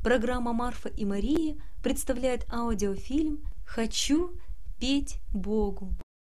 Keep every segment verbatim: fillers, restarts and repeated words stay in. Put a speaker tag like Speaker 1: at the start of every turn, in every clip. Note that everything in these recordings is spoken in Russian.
Speaker 1: Программа «Марфа и Мария» представляет аудиофильм «Хочу петь Богу».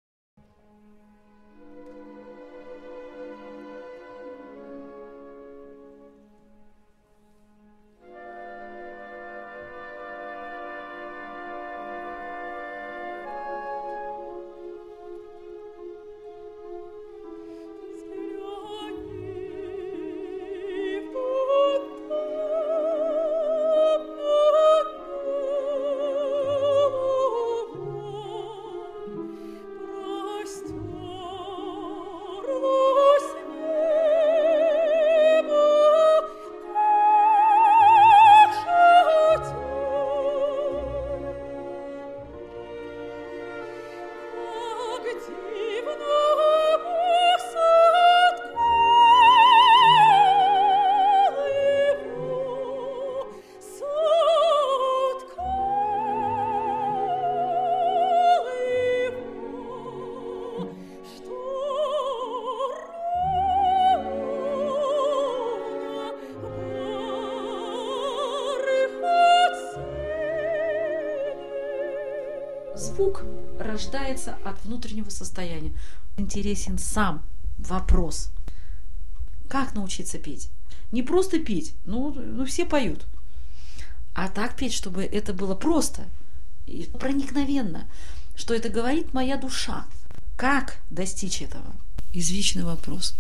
Speaker 2: Звук рождается от внутреннего состояния. Интересен сам вопрос. Как научиться петь? Не просто петь, ну, ну все поют. А так петь, чтобы это было просто и проникновенно, что это говорит моя душа. Как достичь этого? Извечный вопрос.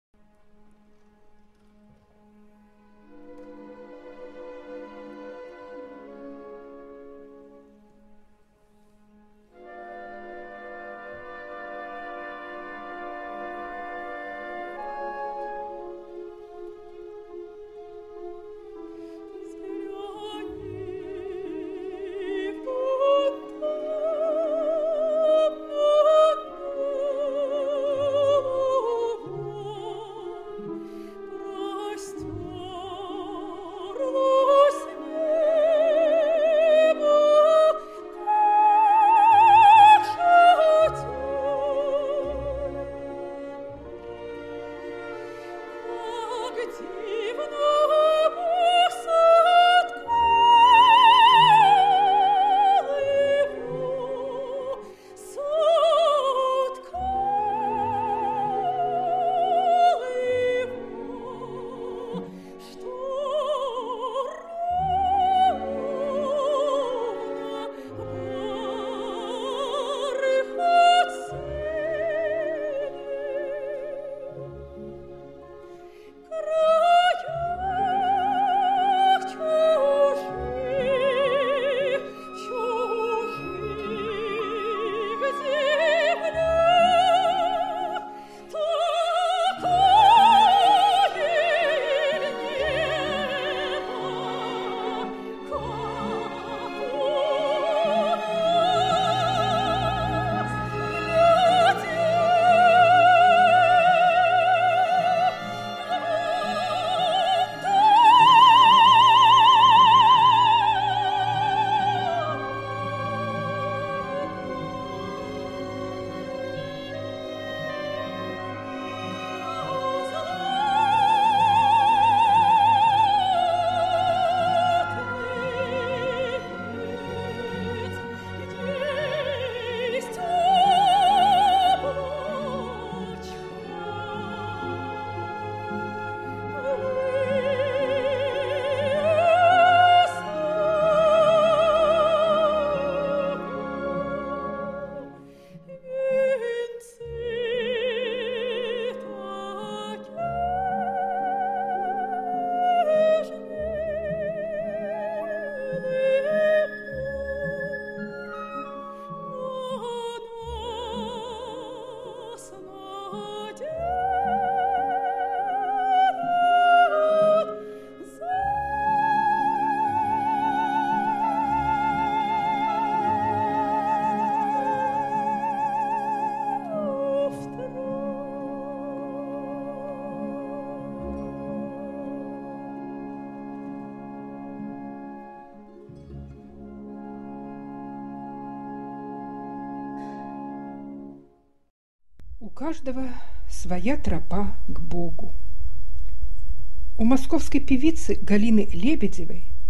Speaker 3: У каждого своя тропа к Богу. У московской певицы Галины Лебедевой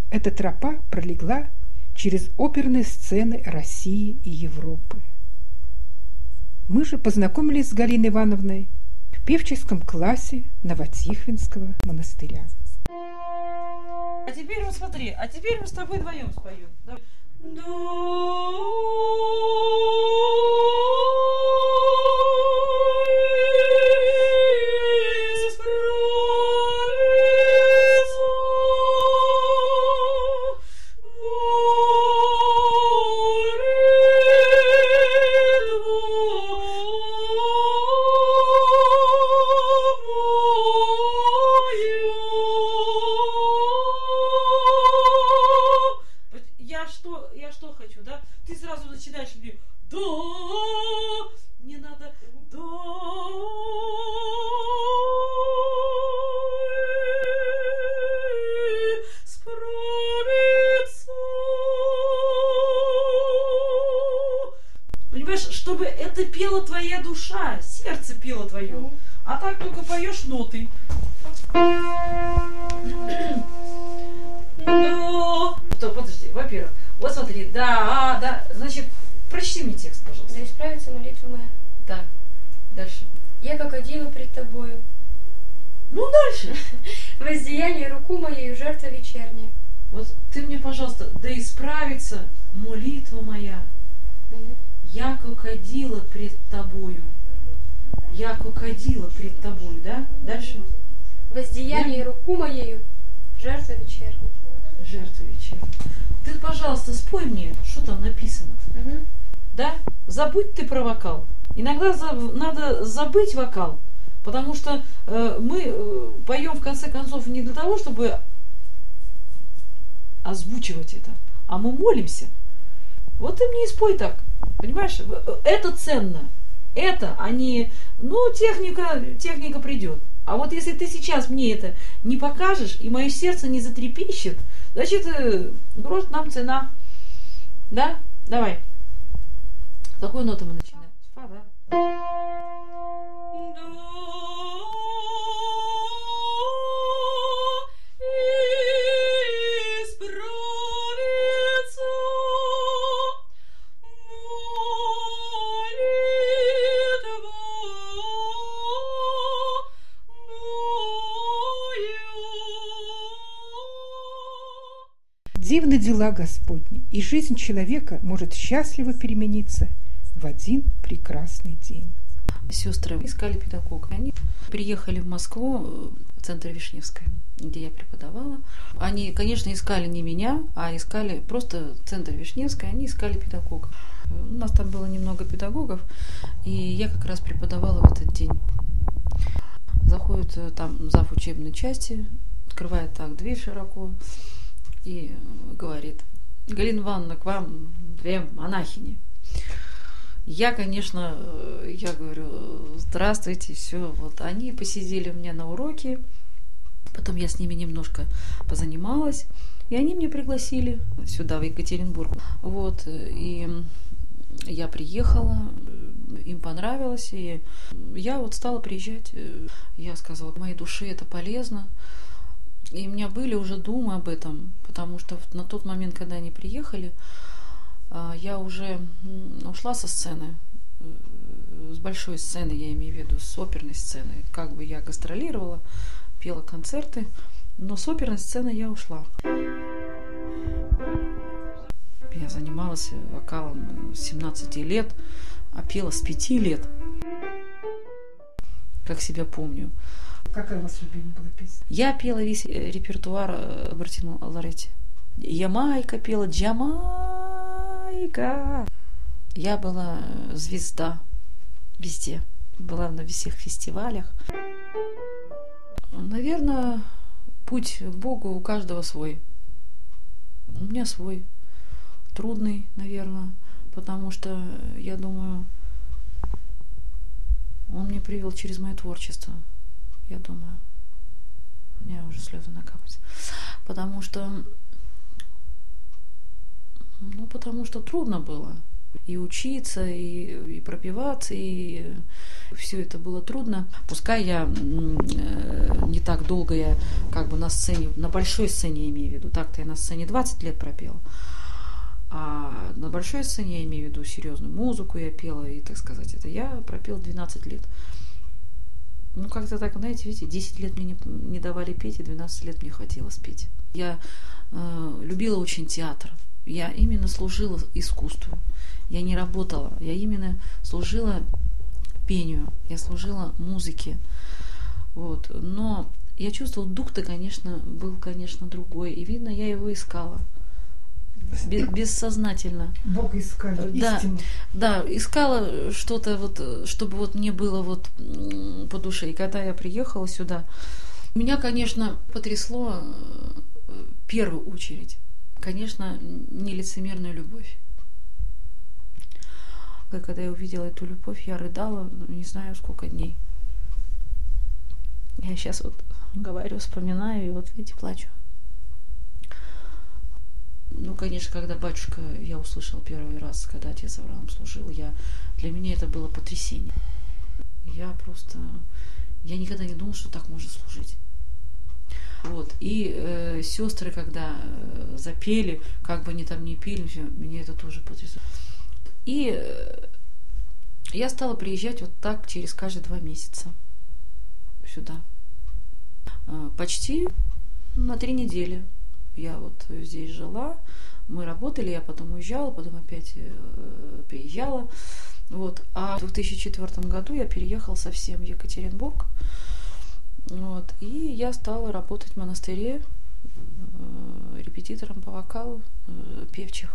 Speaker 3: эта тропа пролегла через оперные сцены России и Европы. Мы же познакомились с Галиной Ивановной в певческом классе Новотихвинского монастыря.
Speaker 2: А теперь вот смотри, а теперь мы с тобой вдвоем споем. Давай. Я что хочу, да? Ты сразу начинаешь мне до, не надо до, справиться. Понимаешь, чтобы это пела твоя душа, сердце пело твое, а так только поешь ноты. Что, подожди, во-первых, вот смотри, да, да, значит, прочти мне текст, пожалуйста.
Speaker 4: Да исправится молитва моя.
Speaker 2: Так, дальше.
Speaker 4: Я как одела пред тобою.
Speaker 2: Ну, дальше.
Speaker 4: Воздеяние руку моею жертва вечерняя.
Speaker 2: Вот ты мне, пожалуйста, да исправится молитва моя.
Speaker 4: Угу.
Speaker 2: Я как одела пред тобою. Я как одела пред тобою, да? Дальше.
Speaker 4: Воздеяние
Speaker 2: да?
Speaker 4: руку моею жертва вечерняя.
Speaker 2: Жертва вечерняя. Ты, пожалуйста, спой мне, что там написано.
Speaker 4: Угу.
Speaker 2: Да? Забудь ты про вокал. Иногда за, надо забыть вокал, потому что э, мы э, поем в конце концов не для того, чтобы озвучивать это, а мы молимся. Вот ты мне и спой так. Понимаешь? Это ценно. Это, а не, ну, техника, техника придет. А вот если ты сейчас мне это не покажешь, и мое сердце не затрепещет, значит, грош нам цена. Да? Давай. С какой ноты мы начинаем? Фа, да?
Speaker 3: Дивны дела Господни, и жизнь человека может счастливо перемениться в один прекрасный день.
Speaker 2: Сестры искали педагога. Они приехали в Москву, в центр Вишневская, где я преподавала. Они, конечно, искали не меня, а искали просто центр Вишневская, они искали педагога. У нас там было немного педагогов, и я как раз преподавала в этот день. Заходит там зав. Учебной части, открывает так дверь широко и говорит: Галина Ивановна, к вам две монахини. Я, конечно, я говорю: здравствуйте, все. Вот они посидели у меня на уроке, потом я с ними немножко позанималась, и они меня пригласили сюда, в Екатеринбург. Вот, и я приехала, им понравилось, и я вот стала приезжать. Я сказала: к моей душе это полезно. И у меня были уже думы об этом, потому что на тот момент, когда они приехали, я уже ушла со сцены, с большой сцены, я имею в виду, с оперной сцены. Как бы я гастролировала, пела концерты, но с оперной сцены я ушла. Я занималась вокалом с семнадцати лет, а пела с пяти лет, как себя помню.
Speaker 3: Какая у вас любимая была песня?
Speaker 2: Я пела весь репертуар Робертино Лоретти. Ямайка пела, Джамайка. Я была звезда везде. Была на всех фестивалях. Наверное, путь к Богу у каждого свой. У меня свой. Трудный, наверное, потому что, я думаю, он меня привел через мое творчество. Я думаю, у меня уже слезы накапаются. Потому что, ну, потому что трудно было И учиться, и, и пропиваться, и все это было трудно. Пускай я не так долго я как бы на сцене, на большой сцене я имею в виду, так-то я на сцене двадцать лет пропела, а на большой сцене я имею в виду серьезную музыку я пела, и, так сказать, это я пропела двенадцать лет. Ну, как-то так, знаете, видите, десять лет мне не, не давали петь, и двенадцать лет мне хватило спеть. Я э, любила очень театр, я именно служила искусству. Я не работала, я именно служила пению, я служила музыке. Вот. Но я чувствовала, дух-то, конечно, был, конечно, другой. И, видно, я его искала. Бессознательно.
Speaker 3: Бог искали, истину.
Speaker 2: Да, да, искала что-то, вот, чтобы вот мне было вот по душе. И когда я приехала сюда, меня, конечно, потрясло в первую очередь, конечно, нелицемерная любовь. Когда я увидела эту любовь, я рыдала, не знаю, сколько дней. Я сейчас вот говорю, вспоминаю, и вот, видите, плачу. Ну, конечно, когда батюшка, я услышала первый раз, когда отец Авраам служил, я, для меня это было потрясение. Я просто, я никогда не думала, что так можно служить. Вот. И э, сестры, когда э, запели, как бы они там ни пели, все, меня это тоже потрясло. И я стала приезжать вот так через каждые два месяца сюда. Почти на три недели я вот здесь жила. Мы работали, я потом уезжала, потом опять приезжала. Вот. А в две тысячи четвёртом году я переехала совсем в Екатеринбург. Вот. И я стала работать в монастыре репетитором по вокалу певчих.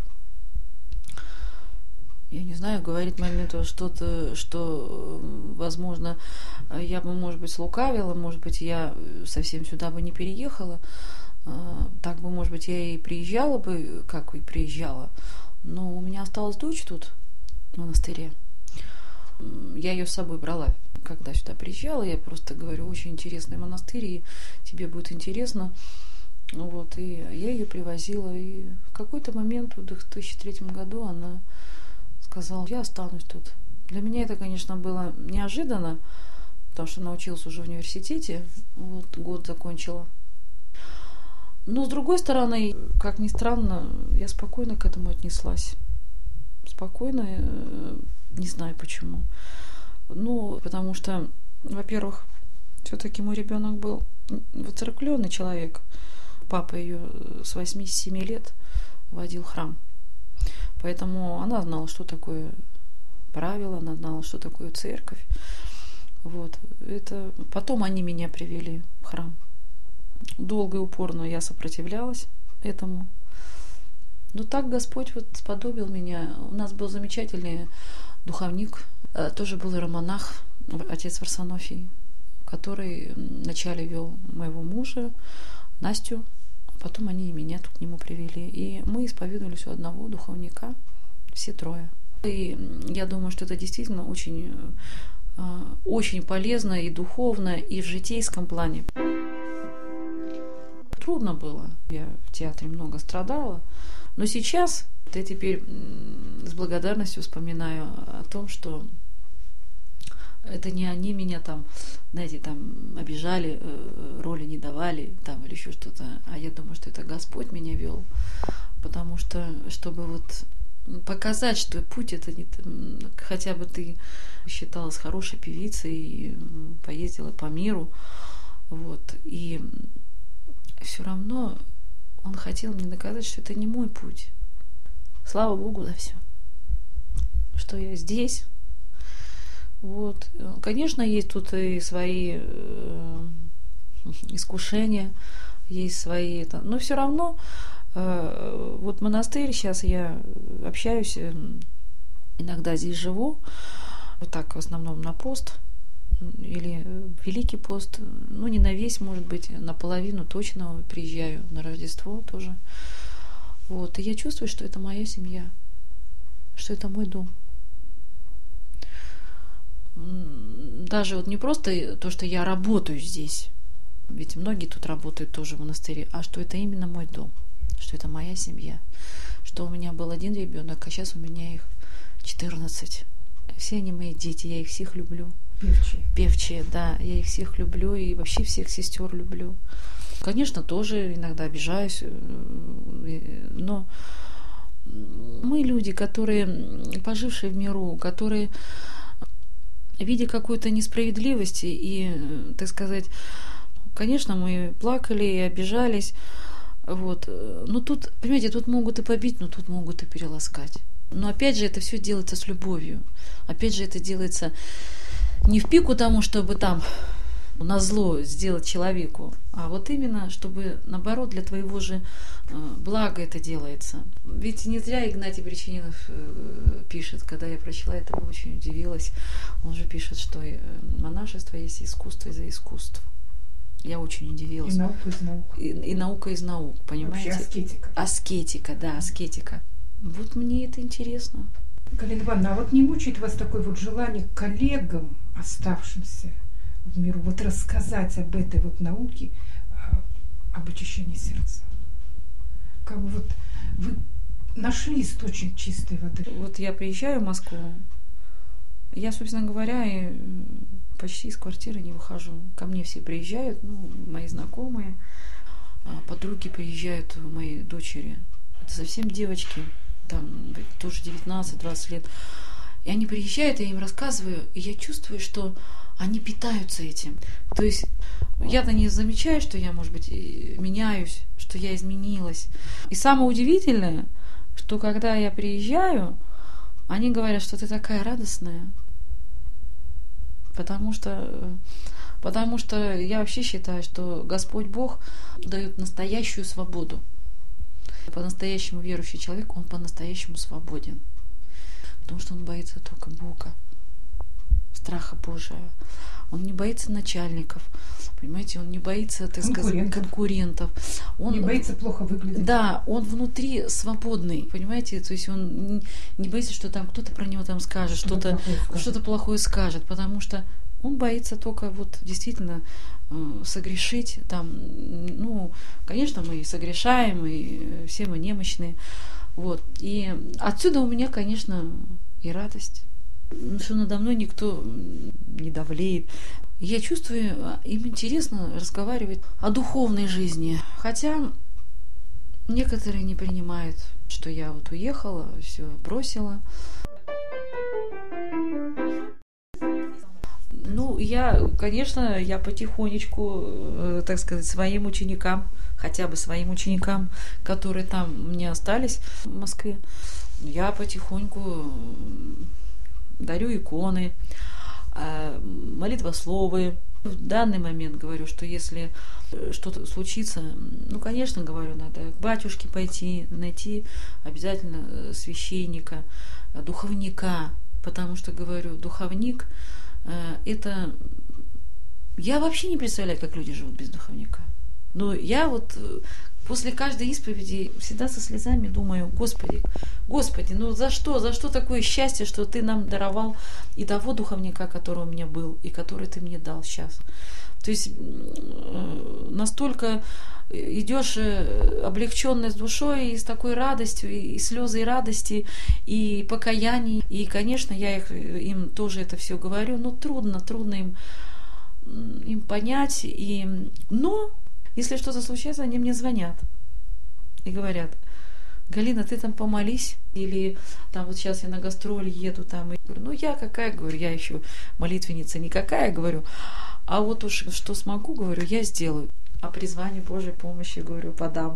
Speaker 2: Я не знаю, говорит моменту что-то, что, возможно, я бы, может быть, слукавила, может быть, я совсем сюда бы не переехала. Так бы, может быть, я и приезжала бы, как и приезжала. Но у меня осталась дочь тут, в монастыре. Я ее с собой брала, когда сюда приезжала. Я просто говорю, очень интересный монастырь, и тебе будет интересно. Вот, и я ее привозила. И в какой-то момент, в две тысячи третьем году, она сказала, я останусь тут. Для меня это, конечно, было неожиданно, потому что она училась уже в университете, вот, год закончила. Но, с другой стороны, как ни странно, я спокойно к этому отнеслась. Спокойно, не знаю почему. Ну, потому что, во-первых, все-таки мой ребенок был воцерквленный человек. Папа ее с восьми-семи лет водил в храм. Поэтому она знала, что такое правило, она знала, что такое церковь. Вот. Это... Потом они меня привели в храм. Долго и упорно я сопротивлялась этому. Но так Господь вот сподобил меня. У нас был замечательный духовник, тоже был иеромонах, отец Варсонофий, который вначале вел моего мужа, Настю, потом они и меня тут к нему привели. И мы исповедовались у одного духовника, все трое. И я думаю, что это действительно очень, очень полезно и духовно, и в житейском плане. Трудно было. Я в театре много страдала. Но сейчас я теперь с благодарностью вспоминаю о том, что это не они меня там, знаете, там обижали, роли не давали, там или еще что-то. А я думаю, что это Господь меня вел. Потому что, чтобы вот показать, что путь это не... Хотя бы ты считалась хорошей певицей, поездила по миру, вот, и все равно он хотел мне доказать, что это не мой путь. Слава Богу за все, что я здесь. Вот. Конечно, есть тут и свои э, искушения, есть свои... Но все равно э, вот монастырь, сейчас я общаюсь, э, иногда здесь живу, вот так в основном на пост, или Великий пост, ну не на весь, может быть, наполовину точно приезжаю на Рождество тоже. Вот. И я чувствую, что это моя семья, что это мой дом. Даже вот не просто то, что я работаю здесь, ведь многие тут работают тоже в монастыре, а что это именно мой дом, что это моя семья, что у меня был один ребенок, а сейчас у меня их четырнадцать. Все они мои дети, я их всех люблю.
Speaker 3: Певчие.
Speaker 2: Певчие, да, я их всех люблю и вообще всех сестер люблю. Конечно, тоже иногда обижаюсь, но мы люди, которые, пожившие в миру, которые, видя какую-то несправедливость и, так сказать, конечно, мы плакали и обижались, вот. Но тут, понимаете, тут могут и побить, но тут могут и переласкать. Но опять же, это все делается с любовью. Опять же, это делается не в пику тому, чтобы там назло сделать человеку, а вот именно, чтобы, наоборот, для твоего же блага это делается. Ведь не зря Игнатий Бречининов пишет, когда я прочла это, очень удивилась. Он же пишет, что монашество есть искусство из-за искусства. Я очень удивилась.
Speaker 3: И наука из наук.
Speaker 2: И, и наука из наук, понимаете?
Speaker 3: Вообще аскетика.
Speaker 2: Аскетика, да, аскетика. Вот мне это интересно.
Speaker 3: Галина Ивановна, а вот не мучает вас такое вот желание коллегам, оставшимся в миру, вот рассказать об этой вот науке, об очищении сердца? Как бы вот вы нашли источник чистой воды.
Speaker 2: Вот я приезжаю в Москву, я, собственно говоря, и почти из квартиры не выхожу. Ко мне все приезжают, ну, мои знакомые, подруги приезжают, мои дочери. Это совсем девочки, там тоже девятнадцать-двадцать лет. И они приезжают, я им рассказываю, и я чувствую, что они питаются этим. То есть я-то не замечаю, что я, может быть, меняюсь, что я изменилась. И самое удивительное, что когда я приезжаю, они говорят, что ты такая радостная. Потому что, потому что я вообще считаю, что Господь Бог дает настоящую свободу. По-настоящему верующий человек, он по-настоящему свободен. Потому что он боится только Бога, страха Божия. Он не боится начальников, понимаете, он не боится, так сказать, конкурентов. Он
Speaker 3: не боится плохо выглядеть.
Speaker 2: Да, он внутри свободный, понимаете, то есть он не боится, что там кто-то про него там скажет, что-то, что-то, плохое, что-то плохое скажет, потому что он боится только вот действительно согрешить там, ну, конечно, мы согрешаем, и все мы немощные, вот, и отсюда у меня, конечно, и радость, что надо мной никто не давлеет. Я чувствую, им интересно разговаривать о духовной жизни, хотя некоторые не принимают, что я вот уехала, все бросила. Ну, я, конечно, я потихонечку, так сказать, своим ученикам, хотя бы своим ученикам, которые там у меня остались в Москве, я потихоньку дарю иконы, молитвословы. В данный момент говорю, что если что-то случится, ну, конечно, говорю, надо к батюшке пойти, найти обязательно священника, духовника, потому что, говорю, духовник – это… Я вообще не представляю, как люди живут без духовника. Но я вот после каждой исповеди всегда со слезами думаю: Господи, Господи, ну за что, за что такое счастье, что Ты нам даровал и того духовника, который у меня был, и который Ты мне дал сейчас. То есть настолько идешь облегченной с душой, и с такой радостью, и слезы и радости, и покаяний. И, конечно, я их, им тоже это все говорю, но трудно, трудно им, им понять. И... Но если что-то случается, они мне звонят и говорят: Галина, ты там помолись, или там вот сейчас я на гастроли еду там. И говорю, ну я какая, говорю, я еще молитвенница никакая, говорю, а вот уж что смогу, говорю, я сделаю. А призвание Божьей помощи, говорю, подам.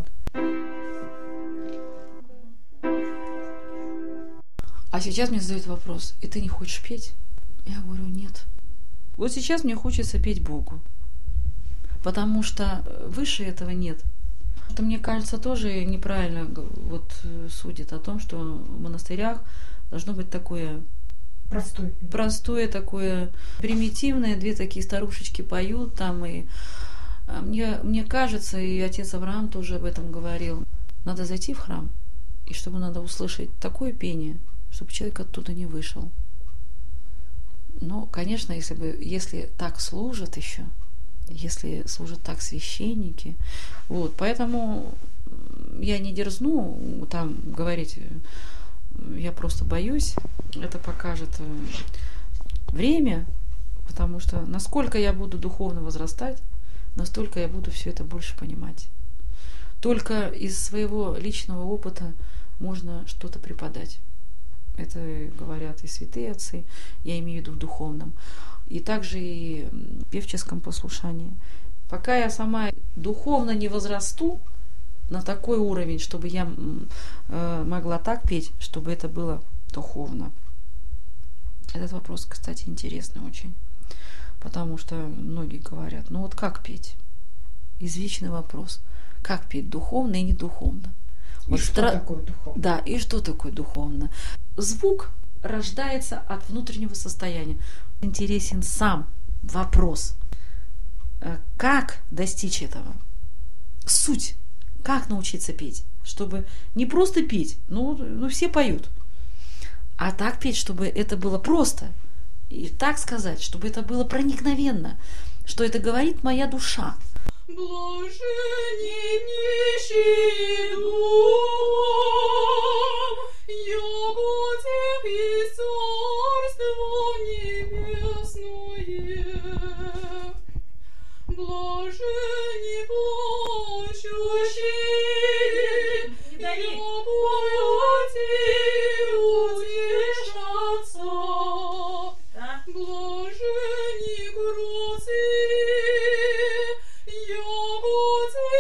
Speaker 2: А сейчас мне задают вопрос: и ты не хочешь петь? Я говорю, нет. Вот сейчас мне хочется петь Богу, потому что выше этого нет. Это, мне кажется, тоже неправильно вот судят о том, что в монастырях должно быть такое
Speaker 3: простое,
Speaker 2: простое такое примитивное, две такие старушечки поют там, и мне, мне кажется, и отец Авраам тоже об этом говорил, надо зайти в храм, и чтобы надо услышать такое пение, чтобы человек оттуда не вышел. Но, конечно, если бы, если так служат еще, если служат так священники, вот, поэтому я не дерзну там говорить я просто боюсь. Это покажет время, потому что насколько я буду духовно возрастать, настолько я буду все это больше понимать. Только из своего личного опыта можно что-то преподать. Это говорят и святые отцы, я имею в виду в духовном, и также и в певческом послушании. Пока я сама духовно не возрасту на такой уровень, чтобы я э, могла так петь, чтобы это было духовно. Этот вопрос, кстати, интересный очень, потому что многие говорят, ну вот как петь? Извечный вопрос. Как петь, духовно и не духовно?
Speaker 3: И
Speaker 2: Вот
Speaker 3: что
Speaker 2: стра...
Speaker 3: такое духовно?
Speaker 2: Да, и что такое духовно? Звук рождается от внутреннего состояния. Интересен сам вопрос. Как достичь этого? Суть. Как научиться петь? Чтобы не просто петь, ну, ну все поют, а так петь, чтобы это было просто. И так сказать, чтобы это было проникновенно, что это говорит моя душа.
Speaker 5: Блаженни нищие духом, яко тех и царство небесное. Блаженни плачущие, яко те утешатся. Блаженни грустные, яко те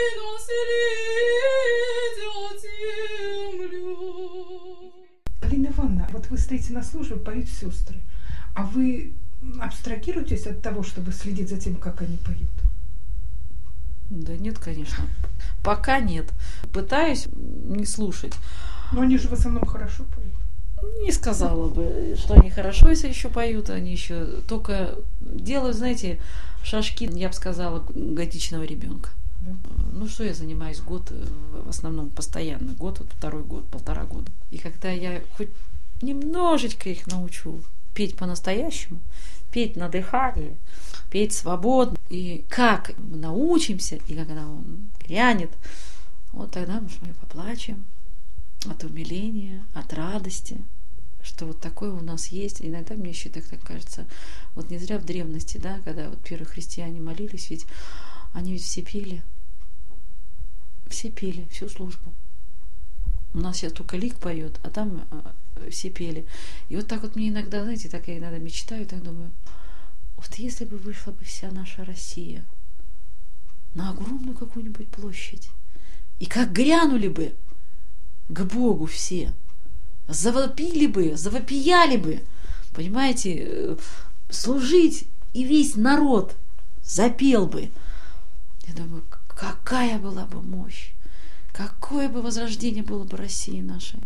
Speaker 5: наследят землю.
Speaker 3: Галина Ивановна, вот вы стоите на службе, поют сестры, а вы абстрагируетесь от того, чтобы следить за тем, как они поют?
Speaker 2: Да нет, конечно. Пока нет. Пытаюсь не слушать.
Speaker 3: Но они же в основном хорошо поют.
Speaker 2: Не сказала бы, что они хорошо, если еще поют, они еще только делают, знаете, шажки, я бы сказала, годичного ребенка.
Speaker 3: Да.
Speaker 2: Ну, что я занимаюсь год, в основном постоянно, год, вот второй год, полтора года. И когда я хоть немножечко их научу петь по-настоящему, петь на дыхании, петь свободно, и как мы научимся, и когда он грянет, вот тогда мы поплачем от умиления, от радости, что вот такое у нас есть. Иногда мне еще так, так кажется, вот не зря в древности, да, когда вот первые христиане молились, ведь они ведь все пели, все пели всю службу. У нас сейчас только лик поет, а там все пели. И вот так вот мне иногда, знаете, так я иногда мечтаю, так думаю, вот если бы вышла бы вся наша Россия на огромную какую-нибудь площадь, и как грянули бы к Богу все, завопили бы, завопияли бы, понимаете, служить, и весь народ запел бы. Я думаю, какая была бы мощь, какое бы возрождение было бы России нашей.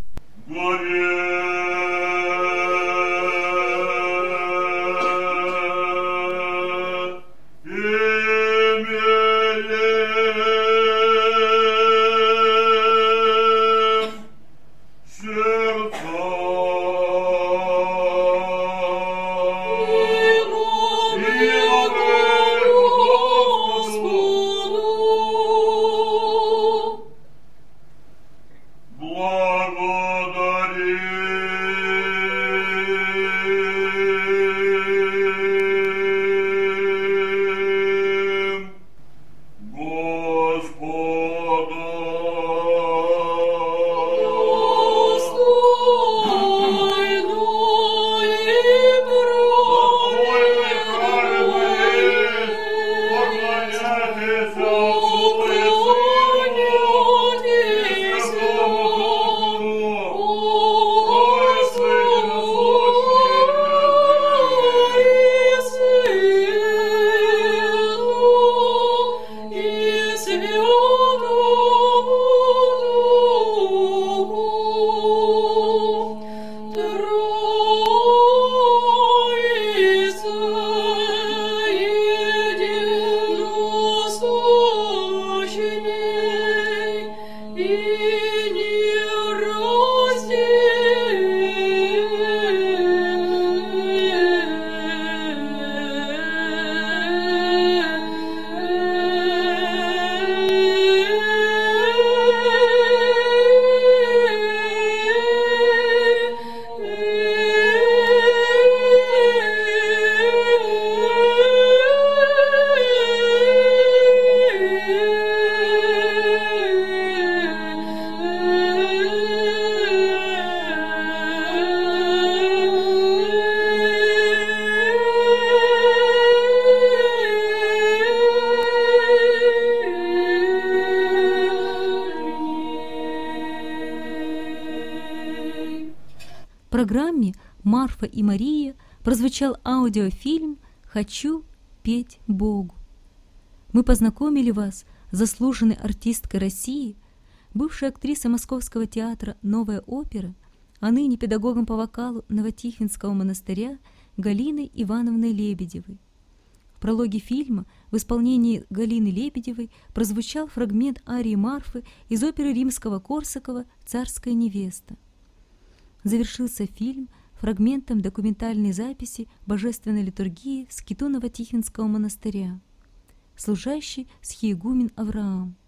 Speaker 1: программе «Марфа и Мария» прозвучал аудиофильм «Хочу петь Богу». Мы познакомили вас с заслуженной артисткой России, бывшей актрисой Московского театра «Новая опера», а ныне педагогом по вокалу Новотихвинского монастыря Галиной Ивановной Лебедевой. В прологе фильма в исполнении Галины Лебедевой прозвучал фрагмент арии Марфы из оперы Римского-Корсакова «Царская невеста». Завершился фильм фрагментом документальной записи божественной литургии в скиту Новотихвинского монастыря, служащий схиегумен Авраам.